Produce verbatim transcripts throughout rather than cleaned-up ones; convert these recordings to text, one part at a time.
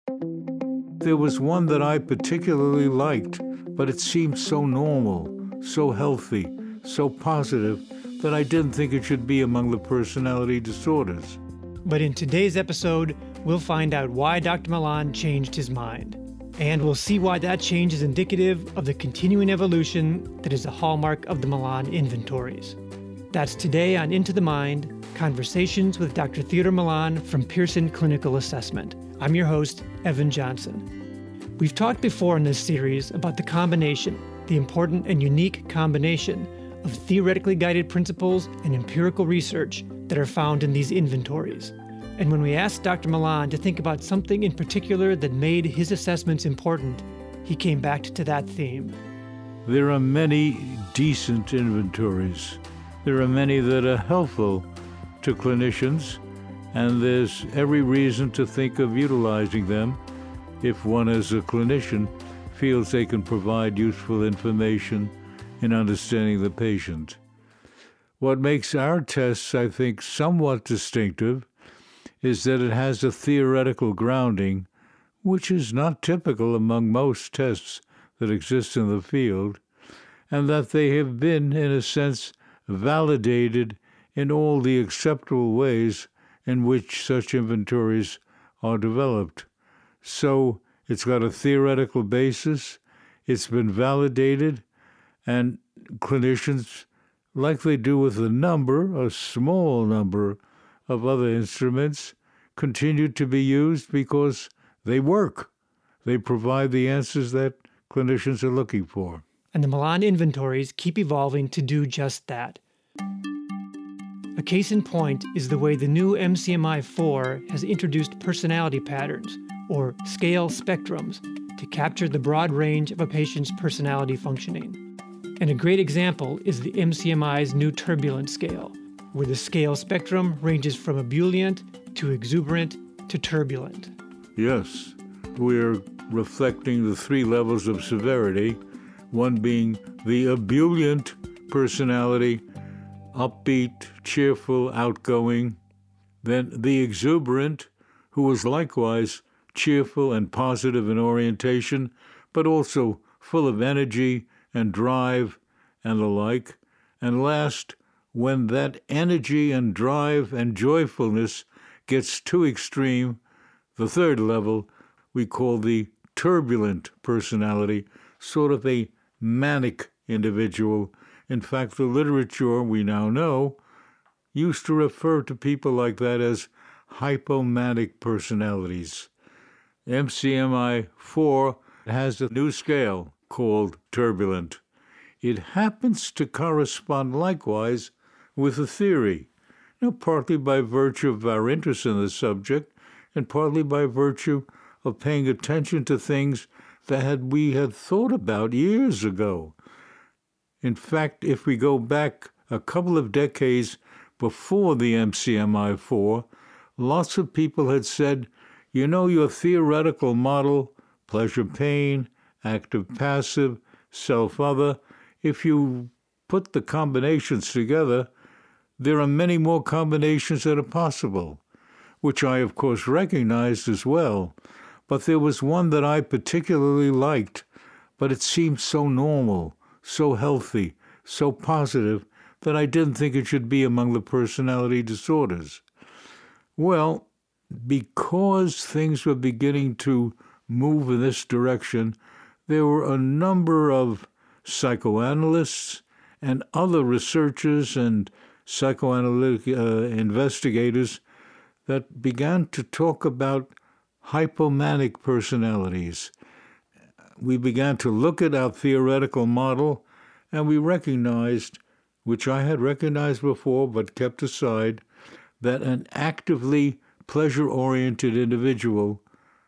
There was one that I particularly liked, but it seemed so normal, so healthy, so positive, that I didn't think it should be among the personality disorders. But in today's episode, we'll find out why Doctor Milan changed his mind. And we'll see why that change is indicative of the continuing evolution that is a hallmark of the Milan inventories. That's today on Into the Mind, Conversations with Doctor Theodore Milan from Pearson Clinical Assessment. I'm your host, Evan Johnson. We've talked before in this series about the combination, the important and unique combination of theoretically guided principles and empirical research that are found in these inventories. And when we asked Doctor Milan to think about something in particular that made his assessments important, he came back to that theme. There are many decent inventories. There are many that are helpful to clinicians, and there's every reason to think of utilizing them if one as a clinician feels they can provide useful information in understanding the patient. What makes our tests, I think, somewhat distinctive is that it has a theoretical grounding, which is not typical among most tests that exist in the field, and that they have been, in a sense, validated in all the acceptable ways in which such inventories are developed. So it's got a theoretical basis, it's been validated, and clinicians, like they do with a number, a small number of other instruments, continue to be used because they work. They provide the answers that clinicians are looking for. And the Milan inventories keep evolving to do just that. A case in point is the way the new M C M I four has introduced personality patterns, or scale spectrums, to capture the broad range of a patient's personality functioning. And a great example is the M C M I's new turbulent scale, where the scale spectrum ranges from ebullient to exuberant to turbulent. Yes, we're reflecting the three levels of severity, one being the ebullient personality, upbeat, cheerful, outgoing, then the exuberant, who was likewise cheerful and positive in orientation, but also full of energy and drive and the like, and last, when that energy and drive and joyfulness gets too extreme, the third level we call the turbulent personality, sort of a manic individual. In fact, the literature we now know used to refer to people like that as hypomanic personalities. M C M I four has a new scale called turbulent. It happens to correspond likewise with a theory, you know, partly by virtue of our interest in the subject and partly by virtue of paying attention to things that had, we had thought about years ago. In fact, if we go back a couple of decades before the M C M I four, lots of people had said, you know, your theoretical model, pleasure-pain, active-passive, self-other, if you put the combinations together, there are many more combinations that are possible, which I, of course, recognized as well. But there was one that I particularly liked, but it seemed so normal, so healthy, so positive, that I didn't think it should be among the personality disorders. Well, because things were beginning to move in this direction, there were a number of psychoanalysts and other researchers and psychoanalytic uh, investigators that began to talk about hypomanic personalities. We began to look at our theoretical model, and we recognized, which I had recognized before but kept aside, that an actively pleasure-oriented individual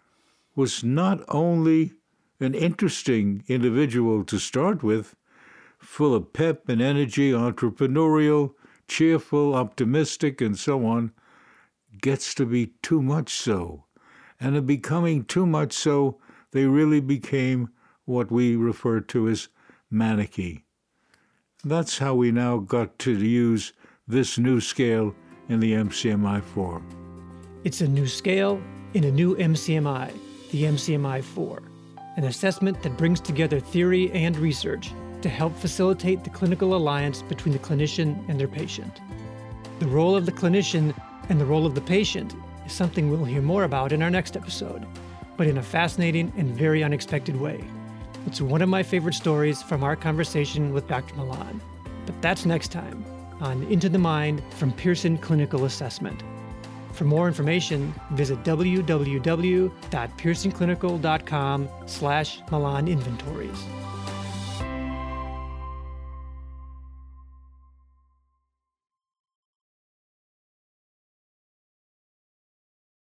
was not only an interesting individual to start with, full of pep and energy, entrepreneurial, cheerful, optimistic, and so on, gets to be too much so. And in becoming too much so, they really became what we refer to as manicky. That's how we now got to use this new scale in the M C M I four. It's a new scale in a new M C M I, the M C M I four, an assessment that brings together theory and research to help facilitate the clinical alliance between the clinician and their patient. The role of the clinician and the role of the patient is something we'll hear more about in our next episode, but in a fascinating and very unexpected way. It's one of my favorite stories from our conversation with Doctor Malan. But that's next time on Into the Mind from Pearson Clinical Assessment. For more information, visit w w w dot pearson clinical dot com slash Malan Inventories.